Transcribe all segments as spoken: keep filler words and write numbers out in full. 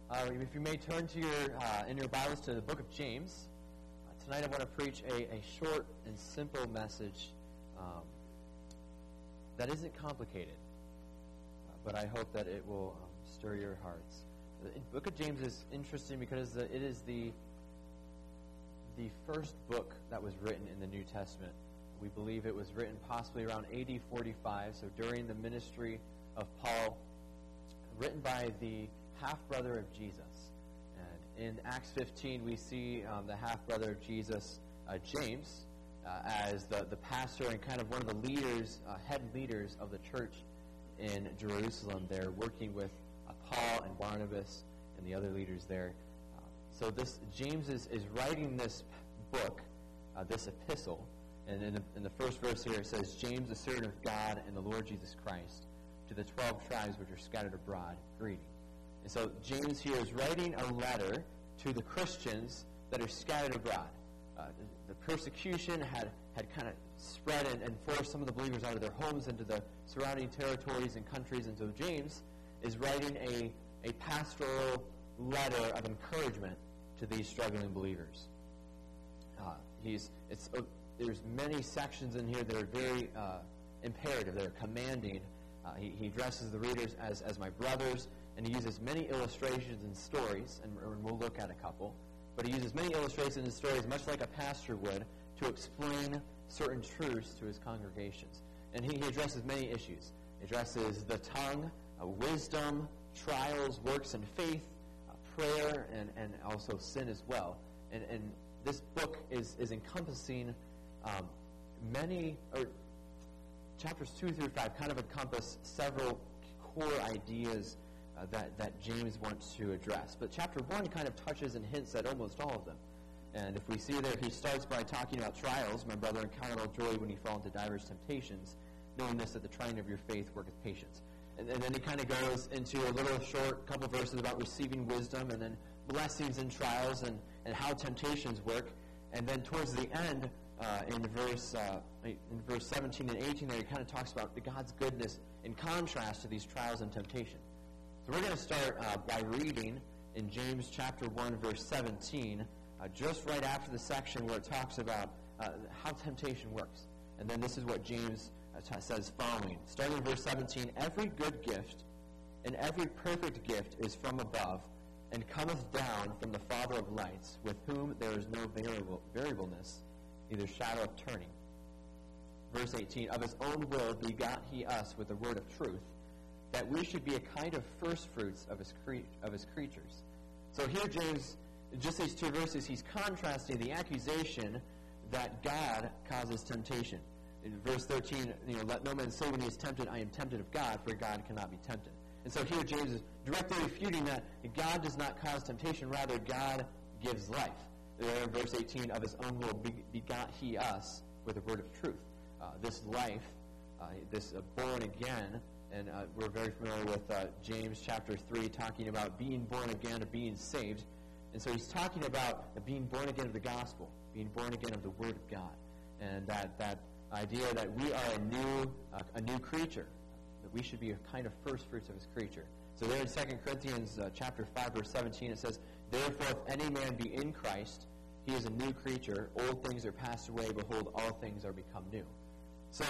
Uh, if you may turn to your uh, in your Bibles to the book of James. Uh, tonight I want to preach a, a short and simple message um, that isn't complicated, uh, but I hope that it will um, stir your hearts. The book of James is interesting because the, it is the the first book that was written in the New Testament. We believe it was written possibly around A D forty-five, so during the ministry of Paul, written by the half-brother of Jesus. And in Acts fifteen, we see um, the half-brother of Jesus, uh, James, uh, as the, the pastor and kind of one of the leaders, uh, head leaders of the church in Jerusalem there, working with uh, Paul and Barnabas and the other leaders there. Uh, so this James is, is writing this book, uh, this epistle, and in the, in the first verse here it says, James, a servant of God and the Lord Jesus Christ, to the twelve tribes which are scattered abroad, greeting. And so James here is writing a letter to the Christians that are scattered abroad. Uh, the, the persecution had, had kind of spread and, and forced some of the believers out of their homes into the surrounding territories and countries. And so James is writing a, a pastoral letter of encouragement to these struggling believers. Uh, he's it's uh, there's many sections in here that are very uh, imperative. They're commanding. Uh, he, he addresses the readers as, as my brothers. And he uses many illustrations and stories, and we'll look at a couple. But he uses many illustrations and stories, much like a pastor would, to explain certain truths to his congregations. And he, he addresses many issues. He addresses the tongue, uh, wisdom, trials, works, and faith, uh, prayer, and, and also sin as well. And, and this book is, is encompassing um, many, or chapters two through five kind of encompass several core ideas Uh, that, that James wants to address. But chapter one kind of touches and hints at almost all of them. And if we see there, he starts by talking about trials. My brother encountered all joy when he fell into divers temptations, knowing this, that the trying of your faith worketh patience. And, and then he kind of goes into a little short couple verses about receiving wisdom, and then blessings and trials, and, and how temptations work. And then towards the end, uh, in verse uh, in verse seventeen and eighteen, there he kind of talks about the God's goodness in contrast to these trials and temptation. So we're going to start uh, by reading in James chapter one, verse seventeen, uh, just right after the section where it talks about uh, how temptation works. And then this is what James uh, t- says following. Starting in verse seventeen, every good gift and every perfect gift is from above and cometh down from the Father of lights, with whom there is no variable, variableness, neither shadow of turning. Verse eighteen, of his own will begot he us with the word of truth, that we should be a kind of first fruits of his cre- of his creatures. So here James, just these two verses, he's contrasting the accusation that God causes temptation. In verse thirteen, you know, let no man say when he is tempted, I am tempted of God, for God cannot be tempted. And so here James is directly refuting that God does not cause temptation, rather God gives life. There in verse eighteen, of his own will begot he us with the word of truth. Uh, this life, uh, this uh, born again. And uh, we're very familiar with uh, James chapter three talking about being born again, of being saved. And so he's talking about uh, being born again of the gospel, being born again of the Word of God. And that, that idea that we are a new uh, a new creature, that we should be a kind of first fruits of his creature. So there in Second Corinthians uh, chapter five, verse seventeen, it says, therefore if any man be in Christ, he is a new creature. Old things are passed away. Behold, all things are become new. So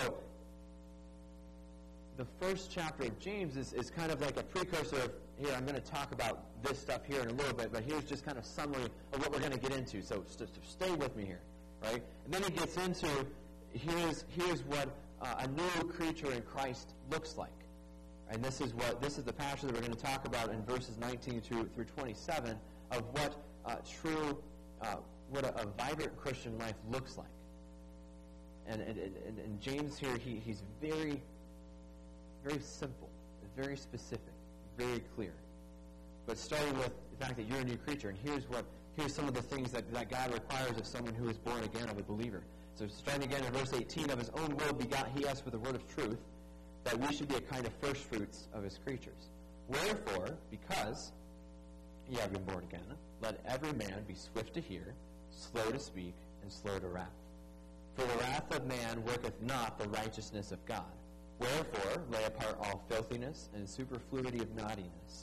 the first chapter of James is, is kind of like a precursor of, here, I'm going to talk about this stuff here in a little bit, but here's just kind of summary of what we're going to get into. So st- stay with me here, right? And then he gets into, here's here's what uh, a new creature in Christ looks like. And this is what this is the passage that we're going to talk about in verses nineteen through, through twenty-seven of what uh, true, uh, what a, a vibrant Christian life looks like. And, and, and, and James here, he, he's very... very simple, very specific, very clear. But starting with the fact that you're a new creature, and here's what here's some of the things that, that God requires of someone who is born again, of a believer. So starting again in verse eighteen, of his own will begot he us with the word of truth, that we should be a kind of first fruits of his creatures. Wherefore, because ye have been born again, let every man be swift to hear, slow to speak, and slow to wrath. For the wrath of man worketh not the righteousness of God. Wherefore, lay apart all filthiness and superfluity of naughtiness,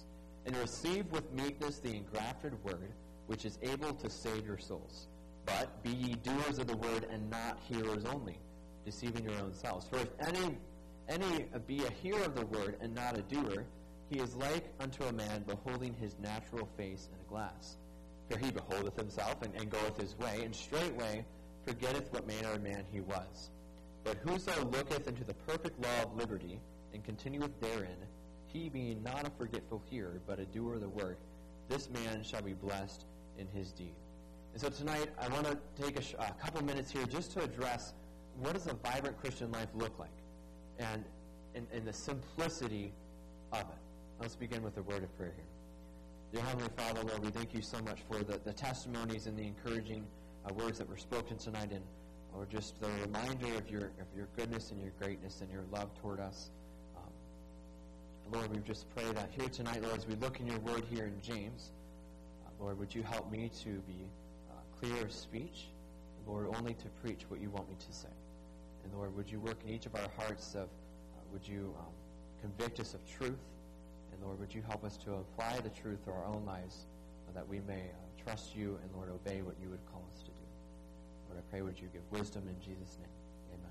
and receive with meekness the engrafted word, which is able to save your souls. But be ye doers of the word, and not hearers only, deceiving your own selves. For if any any be a hearer of the word, and not a doer, he is like unto a man beholding his natural face in a glass. For he beholdeth himself, and, and goeth his way, and straightway forgetteth what manner of man he was. But whoso looketh into the perfect law of liberty, and continueth therein, he being not a forgetful hearer, but a doer of the work, this man shall be blessed in his deed. And so tonight, I want to take a, sh- a couple minutes here just to address what does a vibrant Christian life look like, and in, in the simplicity of it. Let's begin with a word of prayer here. Dear Heavenly Father, Lord, we thank you so much for the, the testimonies and the encouraging uh, words that were spoken tonight, and Lord, just the reminder of your of your goodness and your greatness and your love toward us. Um, Lord, we just pray that here tonight, Lord, as we look in your word here in James, uh, Lord, would you help me to be uh, clear of speech, Lord, only to preach what you want me to say. And Lord, would you work in each of our hearts of, uh, would you um, convict us of truth, and Lord, would you help us to apply the truth to our own lives, uh, that we may uh, trust you and, Lord, obey what you would call us to do. Lord, I pray would you give wisdom in Jesus' name. Amen.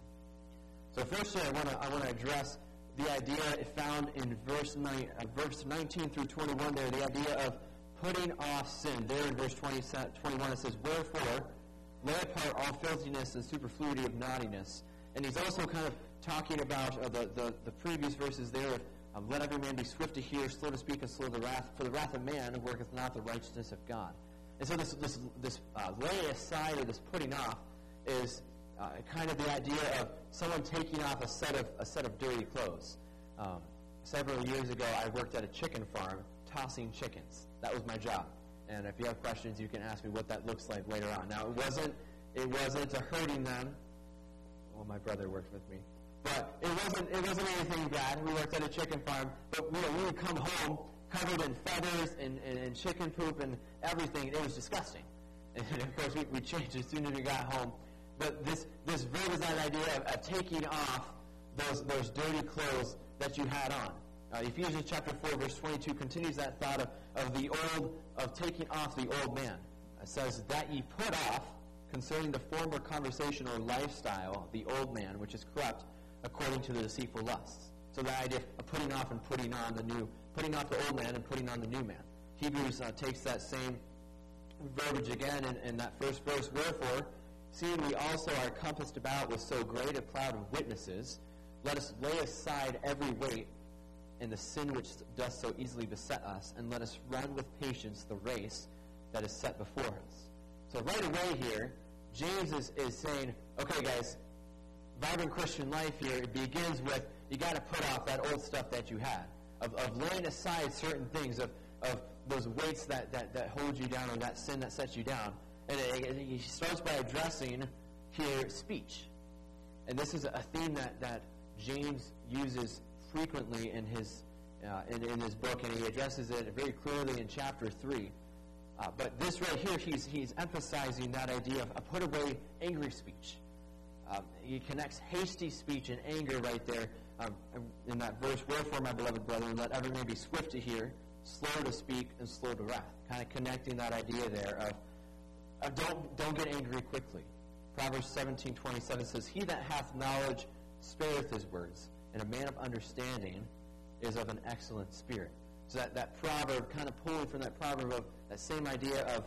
So first, I want to I want to address the idea found in verse nine, uh, verse nineteen through twenty-one. There, the idea of putting off sin. There in verse twenty, twenty-one, it says, "Wherefore, lay apart all filthiness and superfluity of naughtiness." And he's also kind of talking about uh, the, the the previous verses there of um, let every man be swift to hear, slow to speak, and slow to wrath. For the wrath of man worketh not the righteousness of God. And so this this this uh, lay aside, or this putting off, is uh, kind of the idea of someone taking off a set of a set of dirty clothes. Um, several years ago, I worked at a chicken farm tossing chickens. That was my job. And if you have questions, you can ask me what that looks like later on. Now, it wasn't it wasn't a hurting them. Well, my brother worked with me, but it wasn't it wasn't anything bad. We worked at a chicken farm, but you know, we would come home covered in feathers and, and, and chicken poop and everything. It was disgusting. And of course, we, we changed as soon as we got home. But this this verb is that idea of, of taking off those those dirty clothes that you had on. Uh, Ephesians chapter four, verse twenty-two continues that thought of, of the old, of taking off the old man. It says, that ye put off, concerning the former conversation or lifestyle, the old man, which is corrupt, according to the deceitful lusts. So the idea of putting off and putting on the new, putting off the old man and putting on the new man. Hebrews uh, takes that same verbiage again in, in that first verse. Wherefore, seeing we also are compassed about with so great a cloud of witnesses, let us lay aside every weight and the sin which doth so easily beset us, and let us run with patience the race that is set before us. So right away here, James is, is saying, okay guys, vibrant Christian life here, it begins with, you got to put off that old stuff that you had, of, of laying aside certain things, of, of those weights that, that, that hold you down, or that sin that sets you down. And it, it, he starts by addressing here speech. And this is a theme that, that James uses frequently in his uh, in, in his book, and he addresses it very clearly in chapter three. Uh, but this right here, he's he's emphasizing that idea of, of put away angry speech. Um, he connects hasty speech and anger right there um, in that verse. Wherefore, my beloved brethren, let every man be swift to hear, slow to speak, and slow to wrath. Kind of connecting that idea there of, of don't don't get angry quickly. Proverbs seventeen twenty-seven says, "He that hath knowledge spareth his words, and a man of understanding is of an excellent spirit." So that, that proverb, kind of pulling from that proverb of that same idea of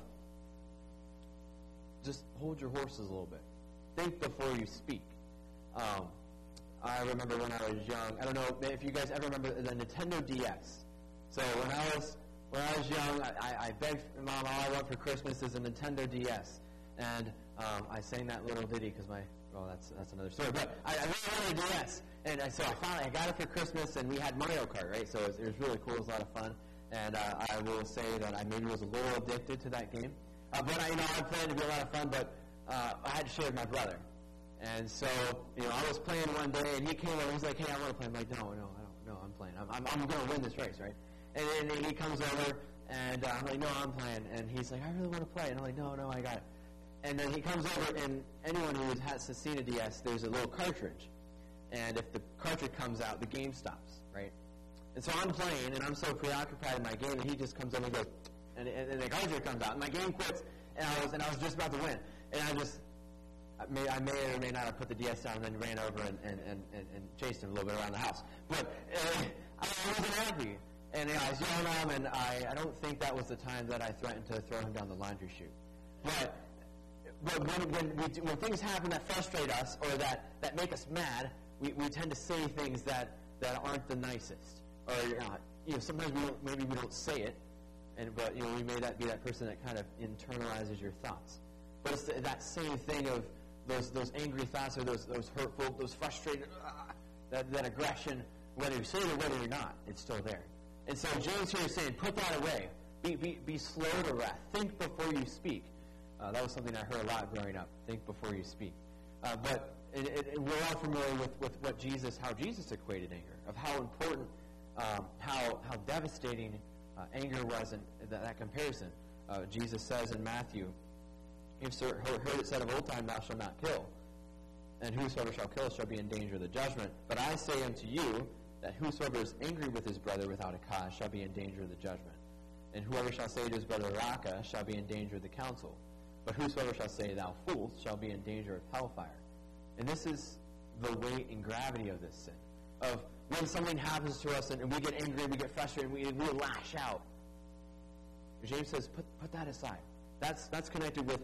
just hold your horses a little bit. Think before you speak. Um, I remember when I was young, I don't know if you guys ever remember the Nintendo D S. So when I was when I was young, I, I begged Mom, all I want for Christmas is a Nintendo D S. And um, I sang that little ditty because my, well, that's that's another story. But I, I really wanted a D S. And I, so I finally, I got it for Christmas, and we had Mario Kart, right? So it was, it was really cool. It was a lot of fun. And uh, I will say that I maybe was a little addicted to that game. Uh, but I, you know, I planned to be a lot of fun, but uh, I had to share with my brother. And so, you know, I was playing one day, and he came over, and he's like, "Hey, I want to play." I'm like, "No, no, I don't, no, I'm playing. I'm, I'm, I'm going to win this race, right?" And then he comes over, and uh, I'm like, "No, I'm playing." And he's like, "I really want to play." And I'm like, "No, no, I got it." And then he comes over, and anyone who has seen a D S, there's a little cartridge. And if the cartridge comes out, the game stops, right? And so I'm playing, and I'm so preoccupied in my game, and he just comes in and goes, and, and, and the cartridge comes out, and my game quits, and I was and I was just about to win. And I just, I may, I may or may not have put the D S down and then ran over and, and, and, and, and chased him a little bit around the house. But uh, I wasn't happy. And you know, I was yelling at him, and I, I don't think that was the time that I threatened to throw him down the laundry chute. But, but when, when, we do, when things happen that frustrate us or that, that make us mad, we, we tend to say things that, that aren't the nicest. Or uh, you know, sometimes we don't, maybe we don't say it, and but you know, we may that be that person that kind of internalizes your thoughts. But it's the, that same thing of those those angry thoughts or those those hurtful, those frustrated, uh, that that aggression. Whether you say it or whether you're not, it's still there. And so James here is saying, put that away. Be be be slow to wrath. Think before you speak. Uh, that was something I heard a lot growing up. Think before you speak. Uh, but it, it, it, we're all familiar with, with what Jesus, how Jesus equated anger, of how important. Um, how how devastating uh, anger was in that, that comparison. Uh, Jesus says in Matthew, "You've heard it said of old time, thou shalt not kill, and whosoever shall kill shall be in danger of the judgment. But I say unto you that whosoever is angry with his brother without a cause shall be in danger of the judgment. And whoever shall say to his brother, Raka, shall be in danger of the council. But whosoever shall say, Thou fool, shall be in danger of hellfire." And this is the weight and gravity of this sin. Of when something happens to us and, and we get angry, we get frustrated, we, we lash out. James says, put put that aside. That's that's connected with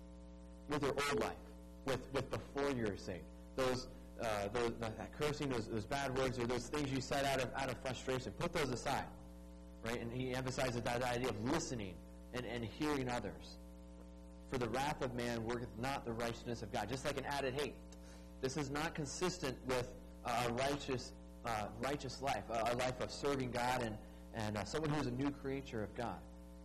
with your old life, with with before you're saved. Those uh, those that cursing, those those bad words, or those things you said out of out of frustration. Put those aside, right? And he emphasizes that idea of listening and, and hearing others. For the wrath of man worketh not the righteousness of God. Just like an added hate. This is not consistent with a righteous uh, righteous life, a, a life of serving God and, and uh, someone who is a new creature of God.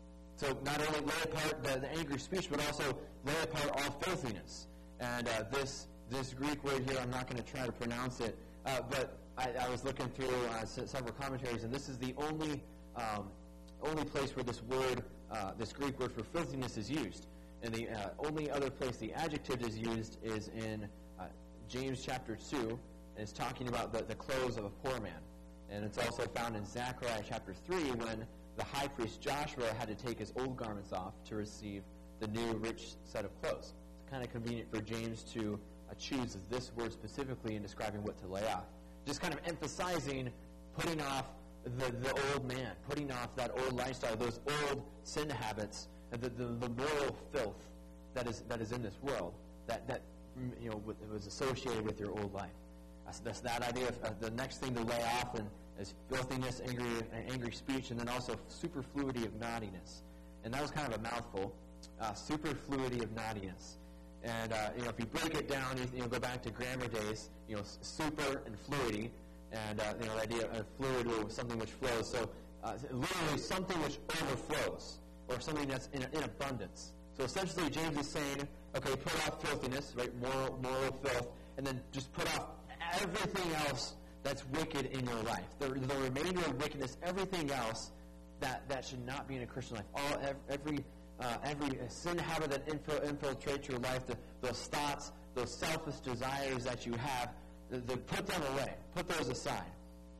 So not only lay apart the, the angry speech, but also lay apart all filthiness. And uh, this this Greek word here, I'm not going to try to pronounce it, uh, but I, I was looking through uh, several commentaries, and this is the only um, only place where this word, uh, this Greek word for filthiness is used. And the uh, only other place the adjective is used is in uh, James chapter two, and it's talking about the, the clothes of a poor man. And it's also found in Zechariah chapter three when the high priest Joshua had to take his old garments off to receive the new rich set of clothes. It's kind of convenient for James to uh, choose this word specifically in describing what to lay off. Just kind of emphasizing putting off the, the old man, putting off that old lifestyle, those old sin habits, and the, the, the moral filth that is that is in this world that, that you know was associated with your old life. That's, that's that idea of uh, the next thing to lay off and is filthiness, angry, angry speech, and then also superfluity of naughtiness. And that was kind of a mouthful. Uh, superfluity of naughtiness. And uh, you know, if you break it down, you, you know, go back to grammar days. You know, super and fluidity, and uh, you know, the idea of fluid or something which flows. So uh, literally something which overflows, or something that's in, in abundance. So essentially, James is saying, okay, put off filthiness, right, moral moral filth, and then just put off everything else that's wicked in your life. The, the remainder of wickedness, everything else that, that should not be in a Christian life. All every uh, every sin habit that infil- infiltrates your life, the, those thoughts, those selfish desires that you have, the, the, put them away. Put those aside.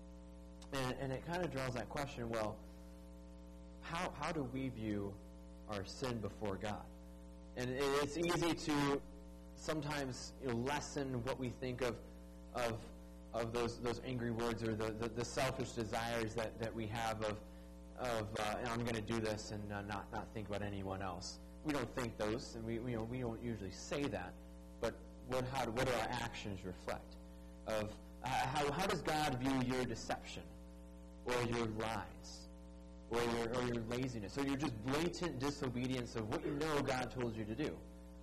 And, and it kind of draws that question, well, how how do we view our sin before God? And it, it's easy to sometimes, you know, lessen what we think of of of those those angry words or the, the, the selfish desires that, that we have of of uh, I'm going to do this and uh, not not think about anyone else. We don't think those, and we you know we don't usually say that. But what how what do our actions reflect? Of uh, how how does God view your deception, or your lies, or your or your laziness, or your just blatant disobedience of what you know God told you to do?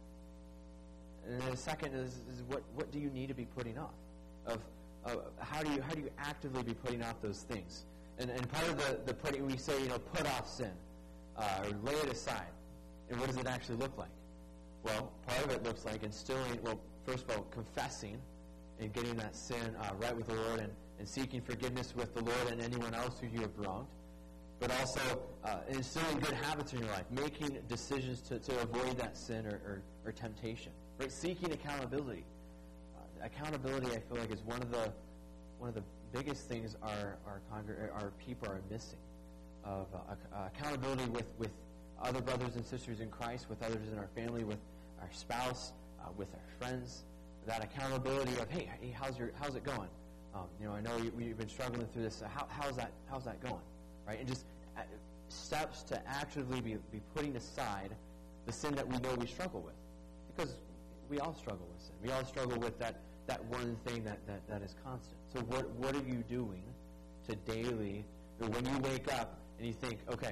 And then the second is, is what what do you need to be putting off? Of Uh, how do you how do you actively be putting off those things? And and part of the, the putting, we say, you know, put off sin, uh, or lay it aside. And what does it actually look like? Well, part of it looks like instilling, well, first of all, confessing and getting that sin uh, right with the Lord, and, and seeking forgiveness with the Lord and anyone else who you have wronged. But also uh, instilling good habits in your life, making decisions to, to avoid that sin or, or, or temptation. Right? Seeking accountability. Accountability, I feel like, is one of the one of the biggest things our our, congr- our people are missing of uh, uh, accountability with, with other brothers and sisters in Christ, with others in our family, with our spouse, uh, with our friends. That accountability of, hey, hey how's your how's it going? Um, you know, I know you, you've been struggling through this. How, how's that how's that going? Right? And just uh, steps to actively be, be putting aside the sin that we know we struggle with. Because we all struggle with sin. We all struggle with that, that one thing that, that, that is constant. So what what are you doing to daily, or when you wake up and you think, okay,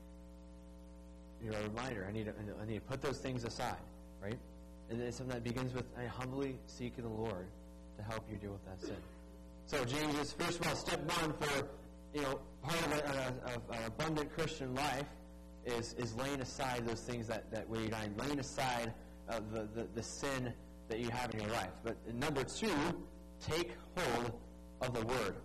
you know, a reminder, I need to, I need to put those things aside, right? And it's something that begins with I humbly seeking the Lord to help you deal with that sin. So James is, first of all, step one for, you know, part of, a, a, of an abundant Christian life is is laying aside those things that, that weigh you down, laying aside uh, the, the, the sin that you have in your life. But number two, take hold of the Word.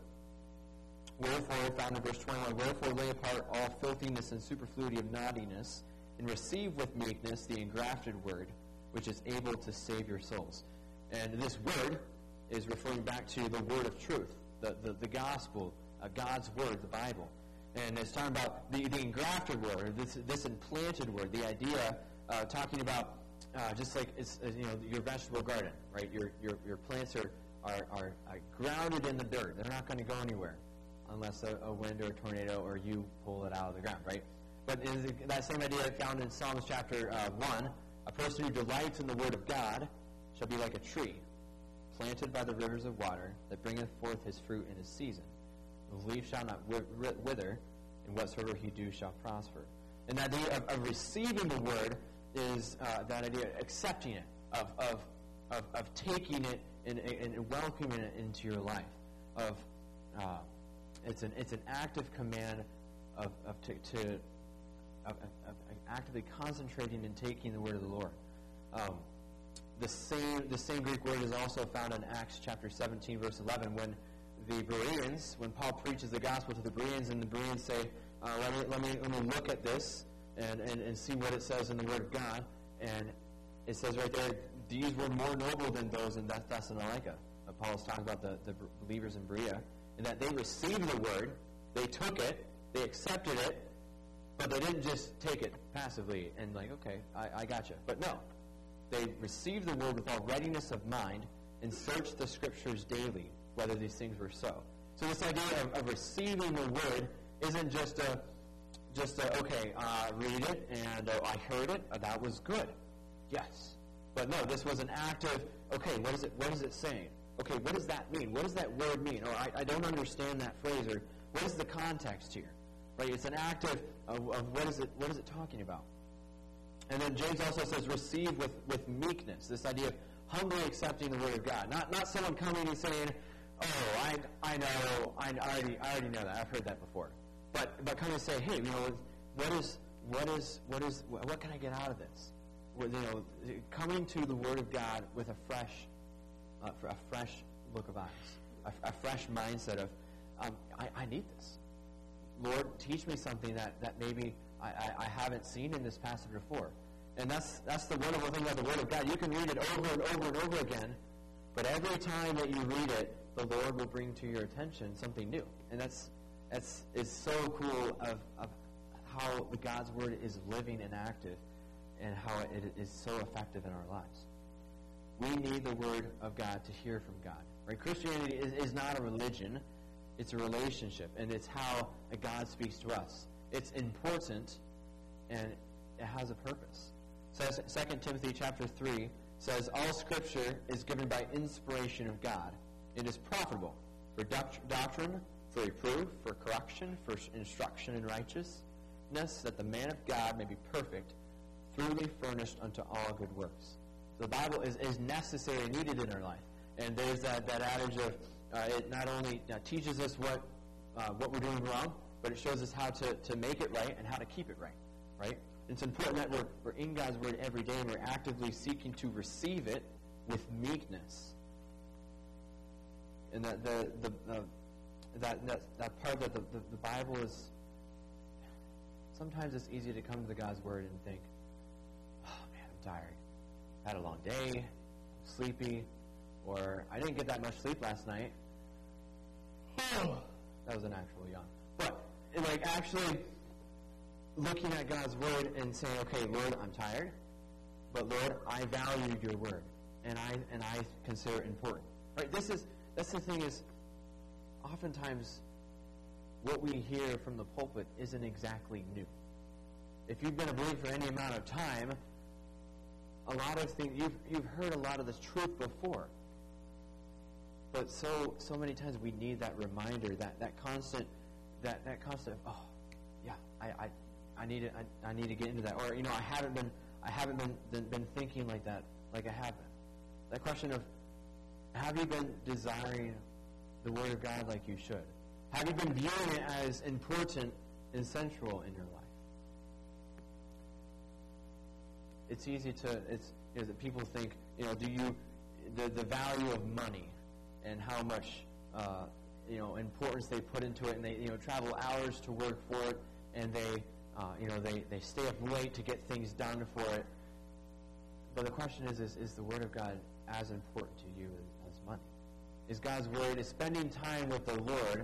Wherefore, found in verse twenty-one, wherefore lay apart all filthiness and superfluity of naughtiness, and receive with meekness the engrafted Word, which is able to save your souls. And this word is referring back to the word of truth, the, the, the gospel, uh, God's word, the Bible. And it's talking about the, the engrafted word, this, this implanted word, the idea, uh, talking about uh, just like it's, uh, you know, your vegetable garden, right? Your your, your plants are, are, are, are grounded in the dirt. They're not going to go anywhere unless a, a wind or a tornado or you pull it out of the ground, right? But is that same idea found in Psalms chapter uh, one, a person who delights in the word of God shall be like a tree planted by the rivers of water that bringeth forth his fruit in his season. His leaf shall not wither, and whatsoever he do shall prosper. And the idea of, of receiving the word is uh, that idea of accepting it, of of, of, of taking it and, and welcoming it into your life. Of uh, it's an it's an active command of, of to, to Of, of, of actively concentrating and taking the word of the Lord. Um, the same the same Greek word is also found in Acts chapter seventeen, verse eleven, when the Bereans, when Paul preaches the gospel to the Bereans, and the Bereans say, uh, let, me, let, me, let me look at this and, and, and see what it says in the word of God. And it says right there, these were more noble than those in Thessalonica. Uh, Paul is talking about the, the believers in Berea, and that they received the word, they took it, they accepted it, but they didn't just take it passively and like, okay, I, I got you. But no, they received the word with all readiness of mind and searched the scriptures daily, whether these things were so. So this idea of, of receiving the word isn't just a, just a, okay, uh, read it and uh, I heard it, uh, that was good. Yes. But no, this was an active, okay, what is it, what is it saying? Okay, what does that mean? What does that word mean? Or I, I don't understand that phrase, or what is the context here? Right? It's an act of, of, of what is it what is it talking about? And then James also says receive with, with meekness, this idea of humbly accepting the word of God. Not not someone coming and saying, oh, I I know, I already I already know that, I've heard that before. But but come and say, hey, you know, what is what is what is what can I get out of this? Well, you know, coming to the word of God with a fresh uh, a fresh look of eyes, a, a fresh mindset of um, I, I need this. Lord, teach me something that, that maybe I, I, I haven't seen in this passage before. And that's that's the wonderful thing about the Word of God. You can read it over and over and over again, but every time that you read it, the Lord will bring to your attention something new. And that's that's is so cool of, of how the God's Word is living and active and how it is so effective in our lives. We need the Word of God to hear from God. Right? Christianity is, is not a religion. It's a relationship, and it's how God speaks to us. It's important, and it has a purpose. So Second Timothy chapter three says, all Scripture is given by inspiration of God. It is profitable for doct- doctrine, for reproof, for correction, for instruction in righteousness, that the man of God may be perfect, thoroughly furnished unto all good works. So the Bible is, is necessary and needed in our life. And there's that, that adage of, Uh, it not only uh, teaches us what uh, what we're doing wrong, but it shows us how to, to make it right and how to keep it right. Right? It's important that we're, we're in God's Word every day and we're actively seeking to receive it with meekness. And that the, the, uh, that, that that part that the, the, the Bible is, sometimes it's easy to come to the God's Word and think, oh man, I'm tired. I had a long day, I'm sleepy, or I didn't get that much sleep last night. That was an actual yawn. But, like, actually looking at God's Word and saying, okay, Lord, I'm tired, but Lord, I value your Word, and I and I consider it important. Right? This is, that's the thing is, oftentimes, what we hear from the pulpit isn't exactly new. If you've been a believer for any amount of time, a lot of things, you've, you've heard a lot of this truth before. But so so many times we need that reminder, that, that constant, that, that constant, oh, yeah, I, I, I need to, I, I need to get into that. Or, you know, I haven't been, I haven't been, been, been thinking like that, like I have been. That question of, have you been desiring the Word of God like you should? Have you been viewing it as important and central in your life? It's easy to, it's, you know, that people think, you know, do you, the, the value of money and how much, uh, you know, importance they put into it, and they, you know, travel hours to work for it, and they, uh, you know, they, they stay up late to get things done for it. But the question is, is, is the Word of God as important to you as, as money? Is God's Word, is spending time with the Lord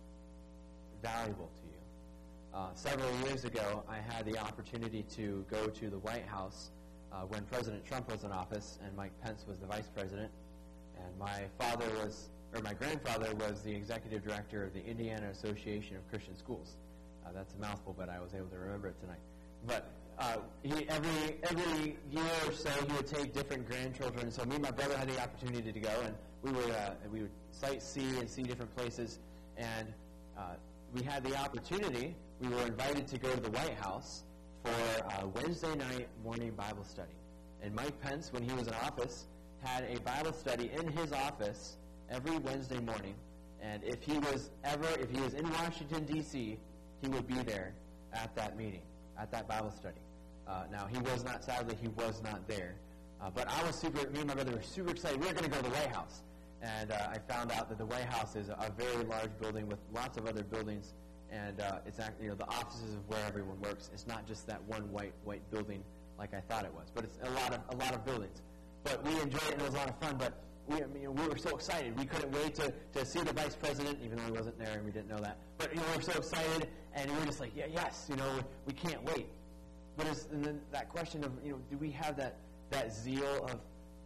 valuable to you? Uh, several years ago, I had the opportunity to go to the White House uh, when President Trump was in office and Mike Pence was the vice president. And my father was, or my grandfather was the executive director of the Indiana Association of Christian Schools. Uh, that's a mouthful, but I was able to remember it tonight. But uh, he, every every year or so, he would take different grandchildren. So me and my brother had the opportunity to go, and we would uh, we would sightsee and see different places. And uh, we had the opportunity. We were invited to go to the White House for a Wednesday night morning Bible study. And Mike Pence, when he was in office, had a Bible study in his office every Wednesday morning. And if he was ever, if he was in Washington, D C, he would be there at that meeting, at that Bible study. Uh, now, he was not, sadly, he was not there. Uh, but I was super, me and my brother were super excited. We were going to go to the White House. And uh, I found out that the White House is a, a very large building with lots of other buildings. And uh, it's actually, you know, the offices of where everyone works. It's not just that one white white building like I thought it was, but it's a lot of a lot of buildings. But we enjoyed it, and it was a lot of fun. But we, you know, we were so excited. We couldn't wait to, to see the vice president, even though he wasn't there, and we didn't know that. But you know, we were so excited, and we were just like, yeah, yes, you know, we can't wait. But it's, and then that question of, you know, do we have that that zeal of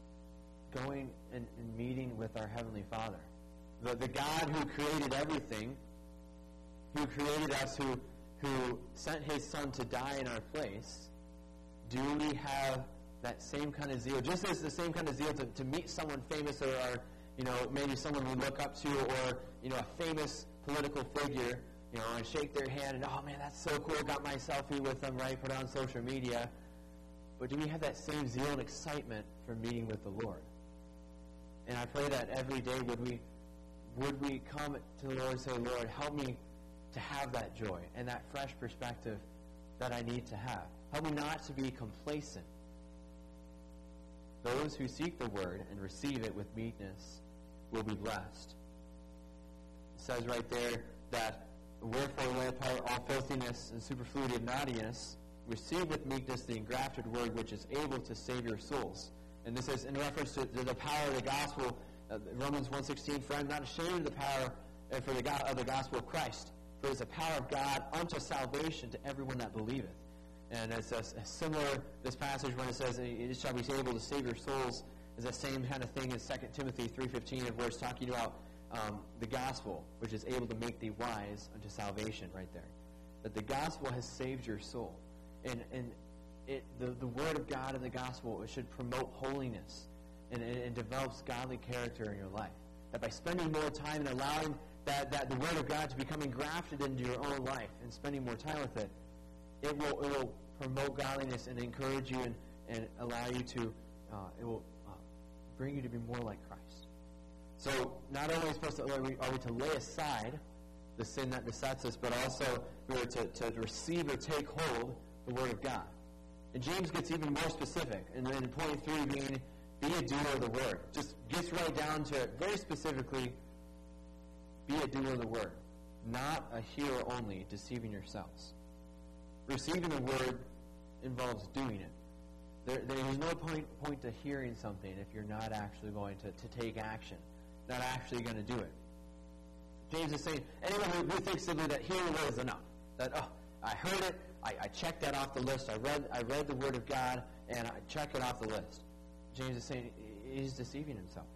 going and, and meeting with our Heavenly Father, the the God who created everything, who created us, who who sent His Son to die in our place? Do we have that same kind of zeal, just as the same kind of zeal to, to meet someone famous, or, or you know, maybe someone we look up to, or you know, a famous political figure, you know, and shake their hand and, oh man, that's so cool, got my selfie with them, right, put it on social media. But do we have that same zeal and excitement for meeting with the Lord? And I pray that every day would we would we come to the Lord and say, Lord, help me to have that joy and that fresh perspective that I need to have. Help me not to be complacent. Those who seek the Word and receive it with meekness will be blessed. It says right there that, wherefore lay apart all filthiness and superfluity of naughtiness, receive with meekness the engrafted Word which is able to save your souls. And this is in reference to, to the power of the gospel. Uh, Romans one sixteen, for I am not ashamed of the power uh, for the go- of the gospel of Christ, for it is the power of God unto salvation to everyone that believeth. And it's a, a similar, this passage when it says, it shall be able to save your souls, is the same kind of thing as Second Timothy three fifteen, where it's talking about um, the gospel, which is able to make thee wise unto salvation, right there. That the gospel has saved your soul. And and it, the, the word of God and the gospel, it should promote holiness, and it develops godly character in your life. That by spending more time and allowing that, that the word of God to become engrafted into your own life and spending more time with it, it will it will promote godliness and encourage you, and, and allow you to, uh, it will uh, bring you to be more like Christ. So not only are we supposed to, are we, are we to lay aside the sin that besets us, but also we are to, to receive or take hold the Word of God. And James gets even more specific, and then point three being, be a doer of the Word. Just gets right down to it very specifically, be a doer of the Word, not a hearer only, deceiving yourselves. Receiving the Word involves doing it. There, there's no point, point to hearing something if you're not actually going to, to take action, not actually going to do it. James is saying, anyone who, who thinks simply that hearing the word is enough, that, oh, I heard it, I, I checked that off the list, I read I read the word of God, and I check it off the list. James is saying he's deceiving himself.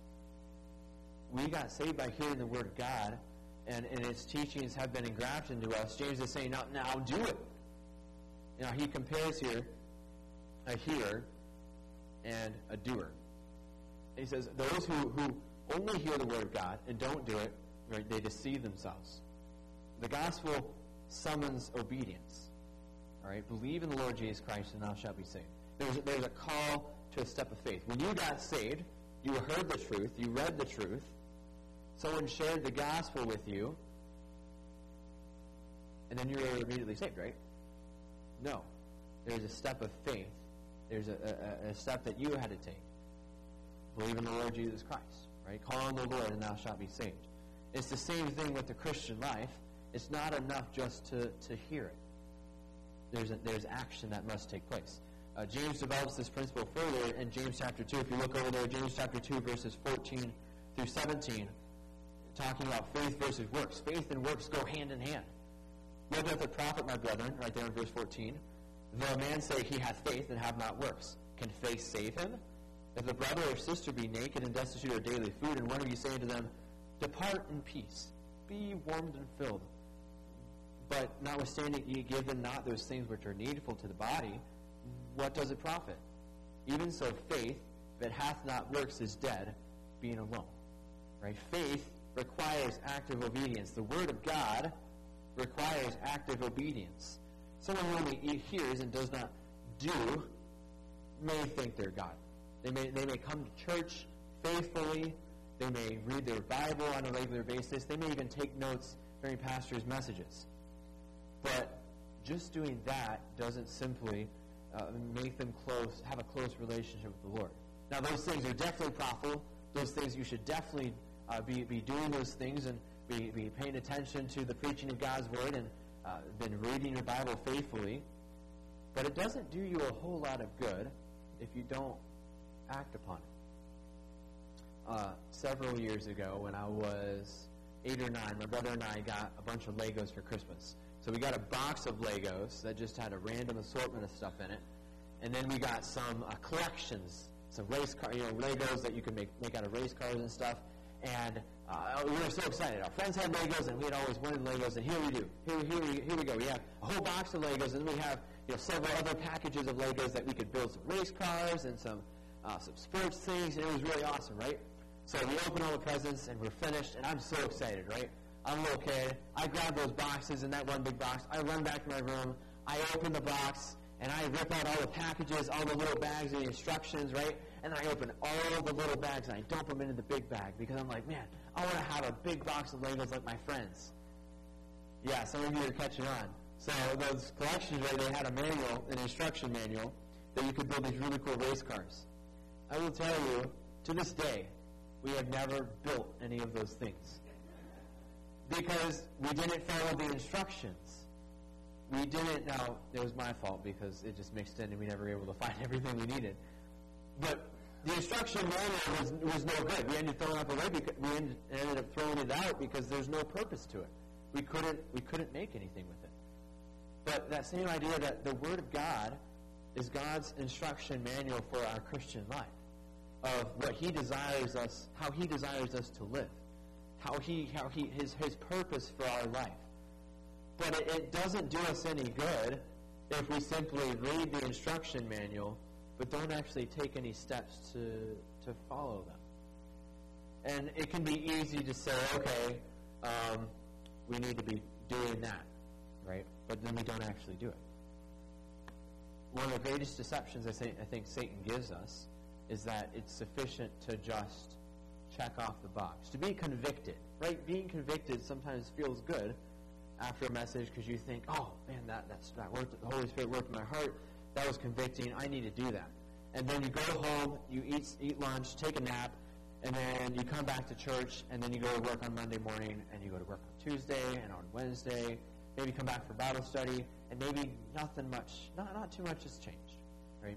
We got saved by hearing the word of God, and, and its teachings have been engrafted into us. James is saying, now, now do it. You know, he compares here a hearer and a doer. And he says, those who, who only hear the word of God and don't do it, right, they deceive themselves. The gospel summons obedience. All right, believe in the Lord Jesus Christ and thou shalt be saved. There's, there's a call to a step of faith. When you got saved, you heard the truth, you read the truth, someone shared the gospel with you, and then you were immediately saved, right? No. There's a step of faith. There's a, a, a step that you had to take. Believe in the Lord Jesus Christ, right? Call on the Lord and thou shalt be saved. It's the same thing with the Christian life. It's not enough just to, to hear it. There's, a, there's action that must take place. Uh, James develops this principle further in James chapter two. If you look over there, James chapter two, verses fourteen through seventeen, talking about faith versus works. Faith and works go hand in hand. What doth it profit, my brethren, right there in verse fourteen, though a man say he hath faith and have not works? Can faith save him? If a brother or sister be naked and destitute of daily food, and one of you say to them, depart in peace, be ye warmed and filled, but notwithstanding ye give them not those things which are needful to the body, what does it profit? Even so, faith, if it hath not works, is dead, being alone. Right? Faith requires active obedience. The Word of God requires active obedience. Someone who only hears and does not do may think they're God. They may, they may come to church faithfully. They may read their Bible on a regular basis. They may even take notes during pastors' messages. But just doing that doesn't simply uh, make them close, have a close relationship with the Lord. Now, those things are definitely profitable. Those things, you should definitely uh, be, be doing those things and be, be paying attention to the preaching of God's Word and uh, been reading your Bible faithfully. But it doesn't do you a whole lot of good if you don't act upon it. Uh, several years ago, when I was eight or nine, my brother and I got a bunch of Legos for Christmas. So we got a box of Legos that just had a random assortment of stuff in it. And then we got some uh, collections, some race car, you know, Legos that you can make, make out of race cars and stuff. And uh, we were so excited. Our friends had Legos, and we had always wanted Legos. And here we do. Here, here, we, here we go. We have a whole box of Legos, and we have you know several other packages of Legos that we could build some race cars and some uh, some sports things. And it was really awesome, right? So we open all the presents, and we're finished. And I'm so excited, right? I'm a little kid. I grab those boxes in that one big box. I run back to my room. I open the box, and I rip out all the packages, all the little bags and the instructions, right? And I open all the little bags, and I dump them into the big bag because I'm like, man, I want to have a big box of Legos like my friends. Yeah, some of you are catching on. So those collections, right, they had a manual, an instruction manual, that you could build these really cool race cars. I will tell you, to this day, we have never built any of those things. Because we didn't follow the instructions. We didn't, now, it was my fault because it just mixed in and we never were able to find everything we needed. But the instruction manual was, was no good. We ended up throwing it away because we ended, ended up throwing it out because there's no purpose to it. We couldn't we couldn't make anything with it. But that same idea that the Word of God is God's instruction manual for our Christian life, of what He desires us, how He desires us to live, how He how He His His purpose for our life. But it, it doesn't do us any good if we simply read the instruction manual but don't actually take any steps to to follow them. And it can be easy to say, okay, um, we need to be doing that, right? But then we don't actually do it. One of the greatest deceptions I, say, I think Satan gives us is that it's sufficient to just check off the box. To be convicted, right? Being convicted sometimes feels good after a message because you think, oh, man, that, that's, that worked. The Holy Spirit worked in my heart. That was convicting. I need to do that. And then you go home, you eat eat lunch, take a nap, and then you come back to church, and then you go to work on Monday morning, and you go to work on Tuesday and on Wednesday. Maybe come back for Bible study, and maybe nothing much, not not too much has changed, right?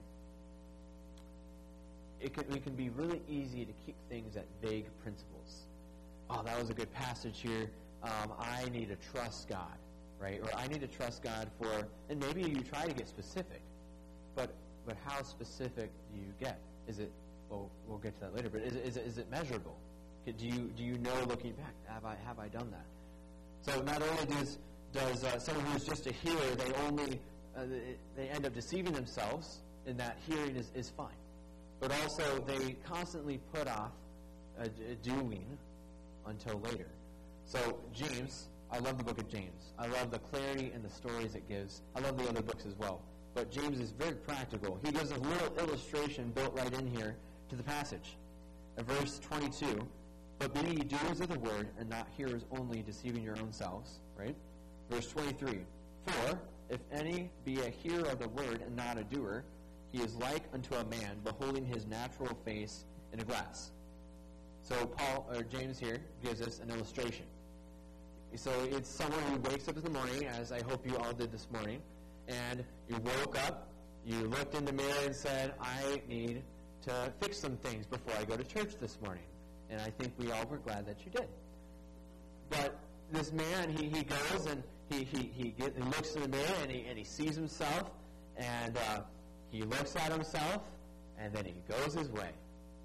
It can, it can be really easy to keep things at vague principles. Oh, that was a good passage here. um, I need to trust God, right? Or I need to trust God for, and maybe you try to get specific, but but how specific do you get? Is it, well, we'll get to that later, but is it, is it, is it measurable? Do you do you know, looking back, have I have I done that? So not only does does uh, someone who's just a hearer, they only uh, they end up deceiving themselves in that hearing is, is fine, but also they constantly put off uh, doing until later. So James, I love the book of James. I love the clarity and the stories it gives. I love the other books as well. But James is very practical. He gives a little illustration built right in here to the passage. In verse twenty-two, but be ye doers of the word, and not hearers only, deceiving your own selves. Right? Verse twenty-three, for if any be a hearer of the word and not a doer, he is like unto a man beholding his natural face in a glass. So Paul, or James here, gives us an illustration. So it's someone who wakes up in the morning, as I hope you all did this morning, and you woke up, you looked in the mirror and said, I need to fix some things before I go to church this morning. And I think we all were glad that you did. But this man, he, he goes and he he he, get, he looks in the mirror and he, and he sees himself, and uh, he looks at himself, and then he goes his way.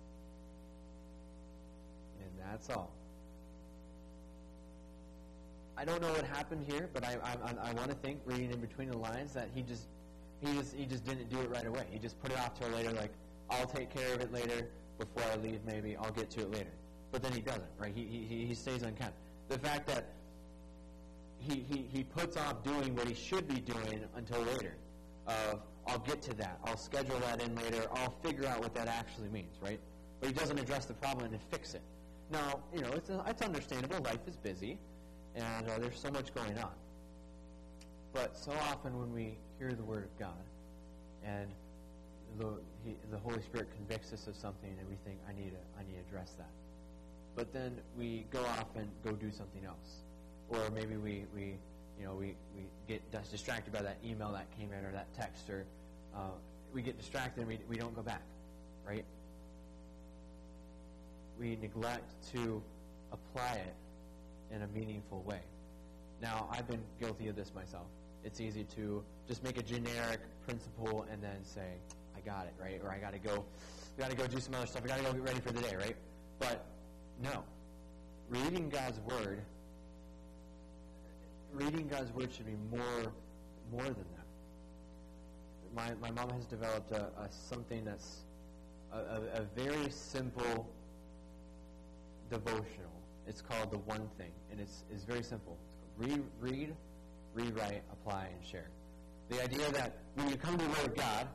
And that's all. I don't know what happened here, but I I, I want to think, reading in between the lines, that he just he just he just didn't do it right away. He just put it off till later, like, I'll take care of it later. Before I leave, maybe I'll get to it later. But then he doesn't, right? He he he stays unkempt. The fact that he he he puts off doing what he should be doing until later. Of I'll get to that. I'll schedule that in later. I'll figure out what that actually means, right? But he doesn't address the problem and fix it. Now, you know, it's it's understandable. Life is busy, and uh, there's so much going on. But so often when we hear the word of God, and The, he, the Holy Spirit convicts us of something, and we think, I need to, I need to address that. But then we go off and go do something else, or maybe we, we you know, we, we get distracted by that email that came in or that text, or uh, we get distracted and we we don't go back, right? We neglect to apply it in a meaningful way. Now, I've been guilty of this myself. It's easy to just make a generic principle and then say, I got it, right? Or I got to go, got to go do some other stuff. I got to go get ready for the day, right? But no, reading God's word, reading God's word should be more, more than that. My my mom has developed a, a something that's a, a, a very simple devotional. It's called The One Thing, and it's it's very simple. Read, read, rewrite, apply, and share. The idea that when you come to the Word of God,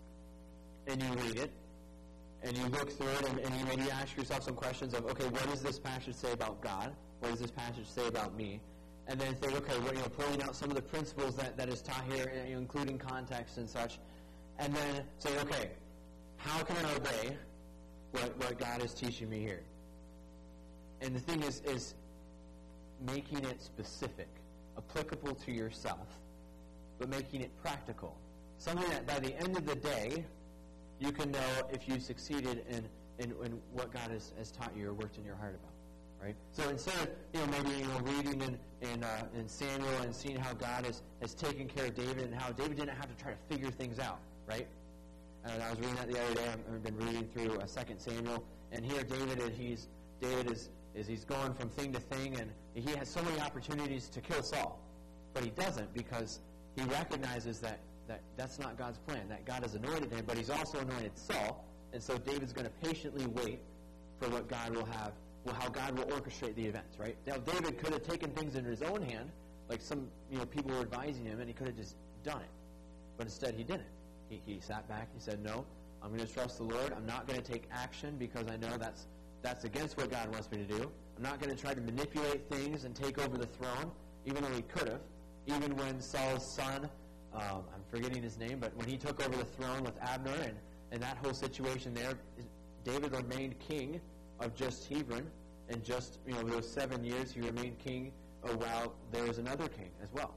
and you read it, and you look through it, and, and you maybe ask yourself some questions of, okay, what does this passage say about God? What does this passage say about me? And then think, okay, well, you know, pulling out some of the principles that, that is taught here, you know, including context and such, and then say, okay, how can I obey what, what God is teaching me here? And the thing is, is making it specific, applicable to yourself, but making it practical. Something that by the end of the day, you can know if you succeeded in, in, in what God has, has taught you or worked in your heart about. Right? So instead of, you know, maybe, you know, reading in in, uh, in Samuel and seeing how God has, has taken care of David and how David didn't have to try to figure things out, right? And I was reading that the other day. I've been reading through uh, Second Samuel, and here David, he's David is is he's going from thing to thing, and he has so many opportunities to kill Saul, but he doesn't because he recognizes that, that that's not God's plan, that God has anointed him, but he's also anointed Saul, and so David's going to patiently wait for what God will have, well, how God will orchestrate the events, right? Now, David could have taken things into his own hand, like some, you know, people were advising him, and he could have just done it, but instead he didn't. He, he sat back, he said, no, I'm going to trust the Lord, I'm not going to take action because I know that's that's against what God wants me to do. I'm not going to try to manipulate things and take over the throne, even though he could have. Even when Saul's son, um, I'm forgetting his name, but when he took over the throne with Abner and, and that whole situation there, David remained king of just Hebron, and just, you know, those seven years he remained king uh, while there was another king as well.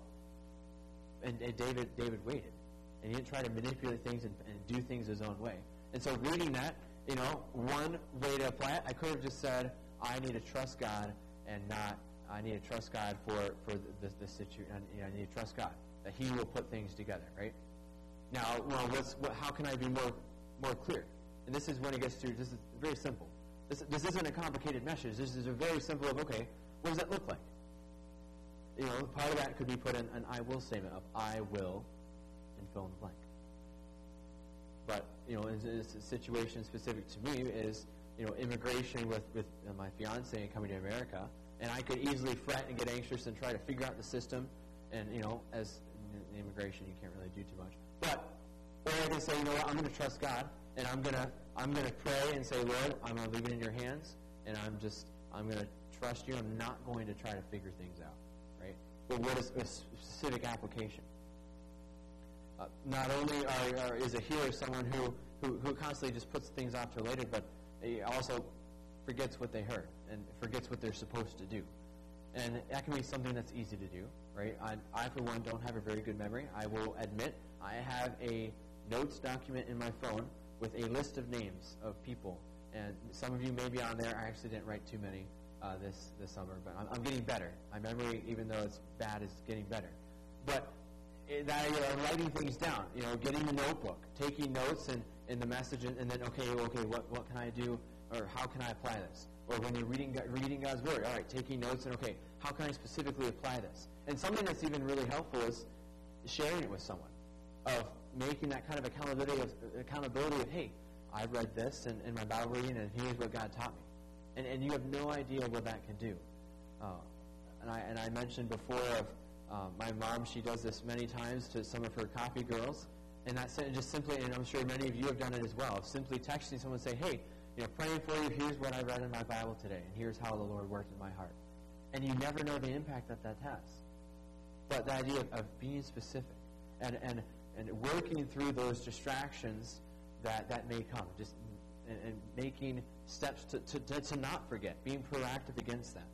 And, and David David waited. And he didn't try to manipulate things and, and do things his own way. And so reading that, you know, one way to apply it, I could have just said, I need to trust God and not I need to trust God for, for this, this situation. I, I need to trust God that He will put things together, right? Now, well, what's, what, how can I be more more clear? And this is when it gets to, this is very simple. This, this isn't a complicated message. This is a very simple of, okay, what does that look like? You know, part of that could be put in an I will statement of I will, and fill in the blank. But, you know, in a situation specific to me is, you know, immigration with, with uh, my fiance and coming to America, and I could easily fret and get anxious and try to figure out the system, and, you know, as in immigration, you can't really do too much. But, or I can say, you know what, I'm going to trust God, and I'm going to I'm going to pray and say, Lord, I'm going to leave it in your hands, and I'm just, I'm going to trust you. I'm not going to try to figure things out, right? But what is a specific application? Uh, not only are, are, is a hearer someone who, who, who constantly just puts things off till later, but he also forgets what they heard and forgets what they're supposed to do. And that can be something that's easy to do, right? I, I, for one, don't have a very good memory. I will admit I have a notes document in my phone with a list of names of people. And some of you may be on there. I actually didn't write too many uh, this, this summer, but I'm, I'm getting better. My memory, even though it's bad, is getting better. But that uh, writing things down, you know, getting the notebook, taking notes and, and the message, and, and then, okay, okay, what, what can I do, or how can I apply this? Or when you're reading reading God's Word, all right, taking notes, and okay, how can I specifically apply this? And something that's even really helpful is sharing it with someone, of making that kind of accountability of, accountability of hey, I read this in, in my Bible reading, and here's what God taught me. And, and you have no idea what that can do. Uh, and, I, and I mentioned before of uh, my mom, she does this many times to some of her coffee girls, and that's just simply, and I'm sure many of you have done it as well, of simply texting someone and say, hey, you know, praying for you, here's what I read in my Bible today, and here's how the Lord worked in my heart. And you never know the impact that that has. But the idea of, of being specific and, and, and working through those distractions that, that may come, just and, and making steps to, to, to, to not forget, being proactive against that.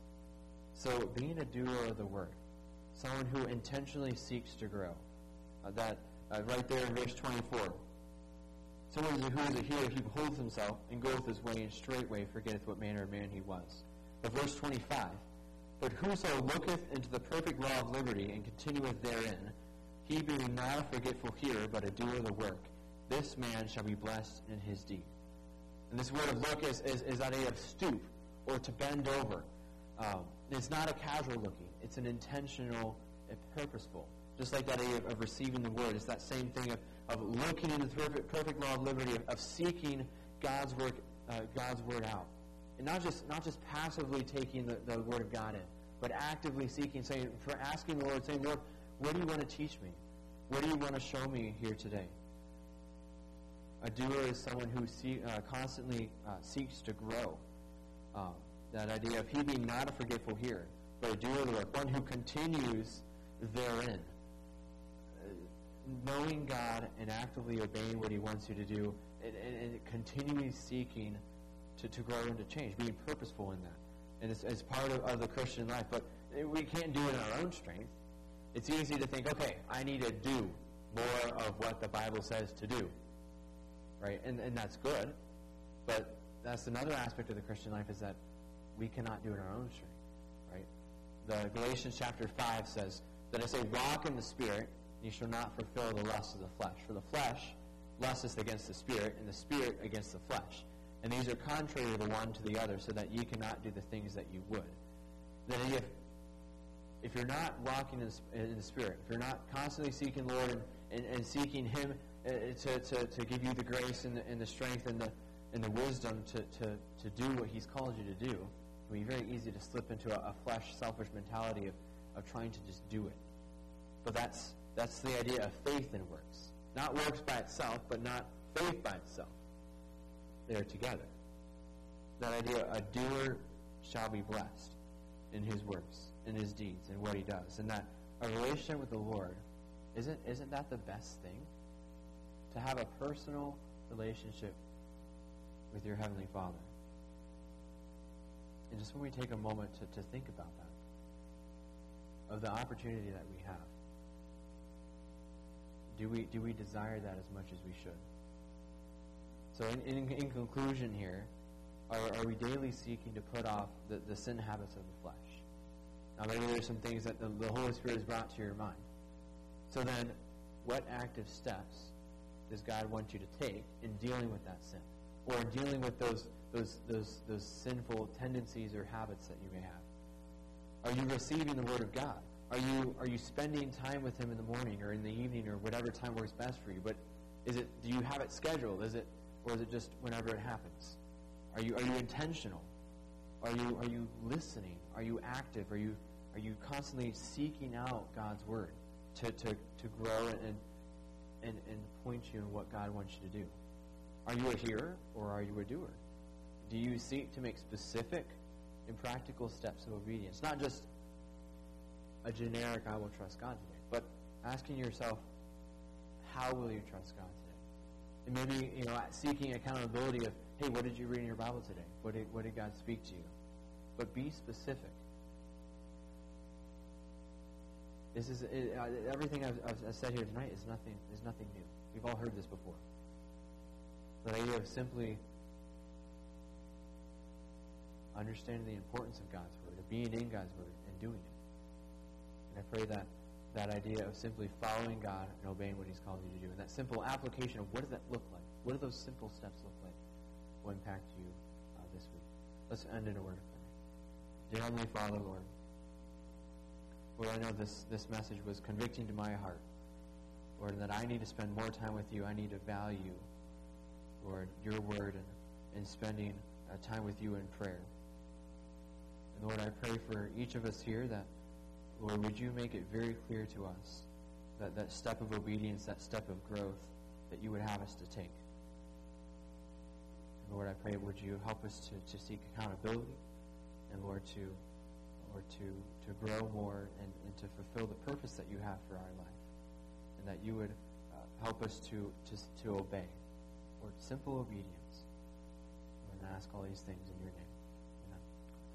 So being a doer of the Word, someone who intentionally seeks to grow. Uh, that uh, right there in verse twenty-four. Someone who is a hearer, he beholds himself, and goeth his way, and straightway forgetteth what manner of man he was. But verse twenty-five, but whoso looketh into the perfect law of liberty, and continueth therein, he being not a forgetful hearer, but a doer of the work, this man shall be blessed in his deed. And this word of look is, is, is that idea of stoop, or to bend over. Um, it's not a casual looking. It's an intentional and purposeful. Just like that idea of, of receiving the word. It's that same thing of, of looking into the perfect, perfect law of liberty, of, of seeking God's work, uh, God's word out. And not just not just passively taking the, the word of God in, but actively seeking, saying, for asking the Lord, saying, Lord, what do you want to teach me? What do you want to show me here today? A doer is someone who see, uh, constantly uh, seeks to grow. Um, that idea of he being not a forgetful hearer, but a doer of the work, one who continues therein. Uh, knowing God and actively obeying what he wants you to do, and, and, and continually seeking to, to grow and to change, being purposeful in that. And it's, it's part of, of the Christian life. But we can't do it in our own strength. It's easy to think, okay, I need to do more of what the Bible says to do. Right? And, and that's good. But that's another aspect of the Christian life, is that we cannot do it in our own strength. Right? The Galatians chapter five says that I say, walk in the Spirit, and you shall not fulfill the lusts of the flesh. For the flesh lusteth against the Spirit, and the Spirit against the flesh. And these are contrary the one to the other, so that ye cannot do the things that you would. Then if, if you're not walking in the, in the Spirit, if you're not constantly seeking Lord and, and, and seeking Him uh, to, to, to give you the grace and the, and the strength and the, and the wisdom to, to, to do what He's called you to do, it can be very easy to slip into a, a flesh, selfish mentality of, of trying to just do it. But that's that's the idea of faith in works. Not works by itself, but not faith by itself. They're together. That idea, a doer shall be blessed in his works, in his deeds, in what he does. And that a relationship with the Lord, isn't isn't that the best thing? To have a personal relationship with your Heavenly Father. And just when we take a moment to, to think about that, of the opportunity that we have, do we do we desire that as much as we should? So in, in, in conclusion here, are, are we daily seeking to put off the, the sin habits of the flesh? Now, maybe there's some things that the, the Holy Spirit has brought to your mind. So then, what active steps does God want you to take in dealing with that sin? Or in dealing with those those those those sinful tendencies or habits that you may have? Are you receiving the Word of God? Are you are you spending time with Him in the morning or in the evening or whatever time works best for you? But is it do you have it scheduled? Is it or is it just whenever it happens? Are you are you intentional? Are you are you listening? Are you active? Are you are you constantly seeking out God's Word to, to, to grow and, and and point you in what God wants you to do? Are you a hearer or are you a doer? Do you seek to make specific and practical steps of obedience? Not just a generic, I will trust God today, but asking yourself, how will you trust God today? And maybe, you know, seeking accountability of, hey, what did you read in your Bible today? What did, what did God speak to you? But be specific. This is it, uh, everything I've, I've said here tonight is nothing is nothing new. We've all heard this before. The idea of simply understanding the importance of God's Word, of being in God's Word, and doing it. And I pray that that idea of simply following God and obeying what He's called you to do, and that simple application of what does that look like? What do those simple steps look like? Will impact you uh, this week. Let's end in a word of prayer. Dear Heavenly Father, Lord, Lord, I know this, this message was convicting to my heart, Lord, and that I need to spend more time with you. I need to value, Lord, your word and, and spending uh, time with you in prayer. And Lord, I pray for each of us here that, Lord, would you make it very clear to us that that step of obedience, that step of growth that you would have us to take. And Lord, I pray, would you help us to, to seek accountability and, Lord, to Lord, to, to grow more and, and to fulfill the purpose that you have for our life. And that you would uh, help us to, to, to obey. Lord, simple obedience. And I ask all these things in your name.